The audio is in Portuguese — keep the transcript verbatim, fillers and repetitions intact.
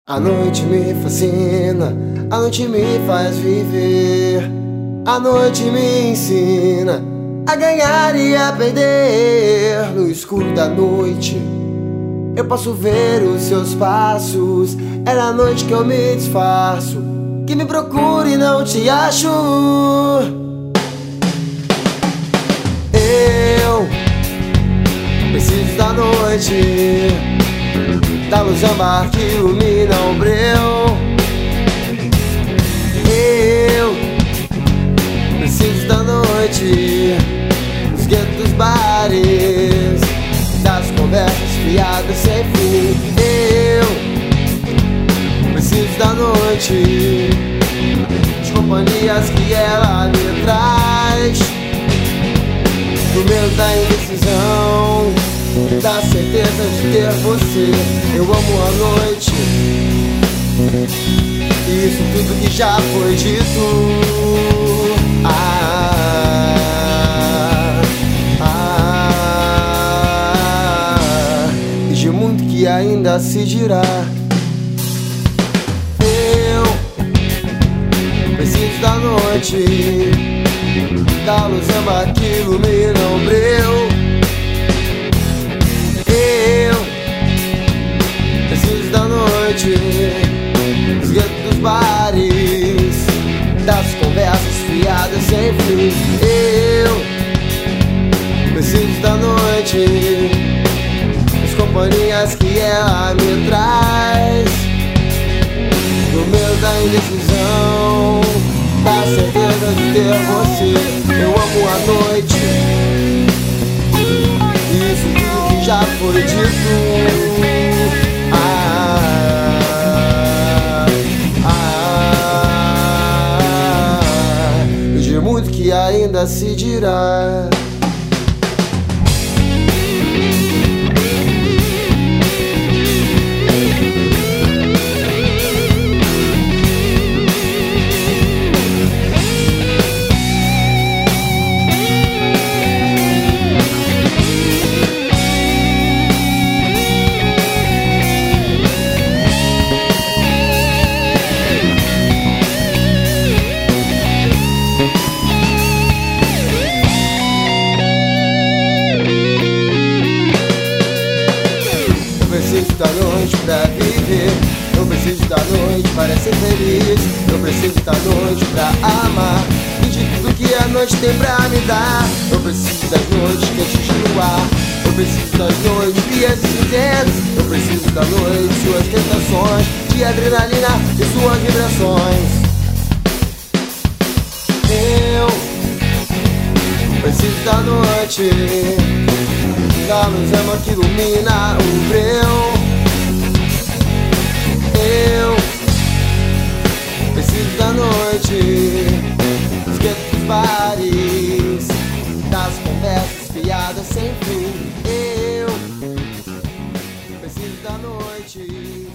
A noite me fascina, a noite me faz viver. A noite me ensina a ganhar e a perder. No escuro da noite eu posso ver os seus passos. É na noite que eu me disfarço, que me procure e não te acho. Eu preciso da noite, da luz âmbar que ilumina o breu. Eu preciso da noite, dos guetos dos bares, das conversas fiadas sem fim. Eu preciso da noite, de companhias que ela me traz, do medo da indecisão, da certeza de ter você. Eu amo a noite, isso tudo que já foi dito. Ah, ah, e de muito que ainda se dirá. Eu preciso da noite, da luz âmbar que ilumina o breu. Preciso da noite, dos guetos dos bares, das conversas fiadas sem fim. Eu preciso da noite, das companhias que ela me traz, do medo da indecisão, da certeza de ter você. Eu amo a noite, isso tudo que já foi dito. Que ainda se dirá. Eu preciso da noite pra viver, eu preciso da noite para ser feliz, eu preciso da noite pra amar e de tudo que a noite tem pra me dar. Eu preciso das noites quentes no ar, eu preciso das noites frias e cinzentas, eu preciso da noite, suas tentações de adrenalina e suas vibrações. Eu preciso da noite, da luz âmbar que ilumina o breu. Eu preciso da noite, dos guetos dos bares, das conversas fiadas sem fim. Eu preciso da noite.